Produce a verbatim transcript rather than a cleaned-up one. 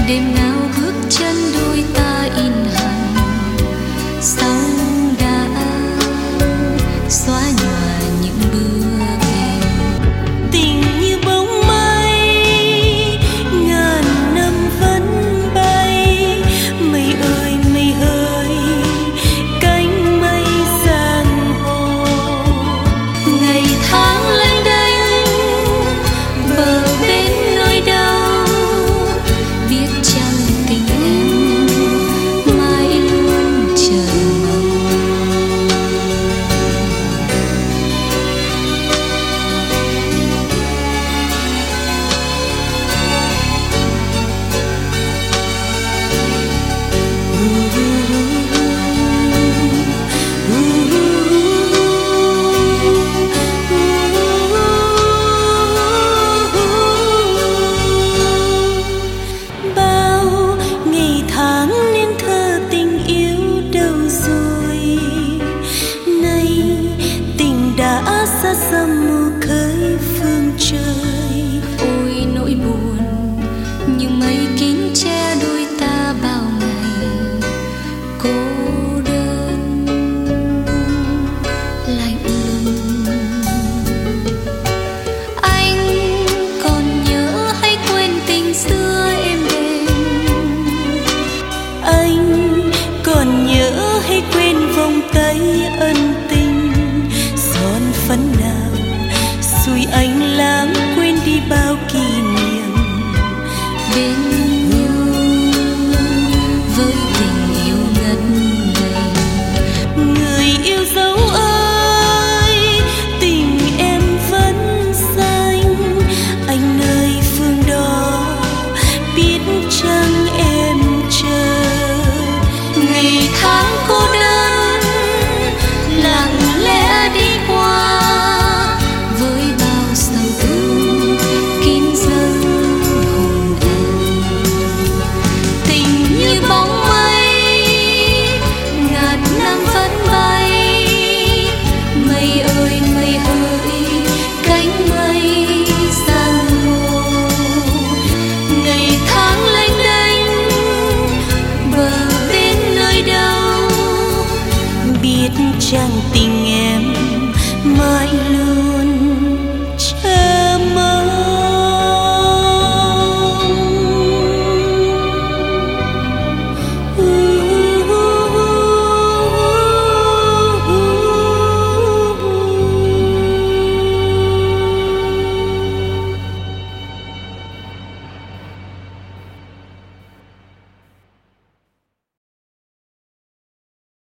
đêm nào bước chân đôi ta in hằn sau đã xóa nhòa những bước em. Tình như bóng mây ngàn năm vẫn bay, mây ơi mây ơi cánh mây giang hồ. Ngày tháng lênh đênh bờ bên nỗi đau, biết chăng tình em mãi luôn chờ mong. Bao ngày tháng nên thơ tình yêu đâu rồi, nay tình đã xa xăm mù khơi phương trời. Ôi nỗi buồn như mây kín che đôi ta bao ngày cô đơn lạnh lùng. Anh còn nhớ hay quên tình xưa êm đềm? Anh còn nhớ hay quên vòng tay ân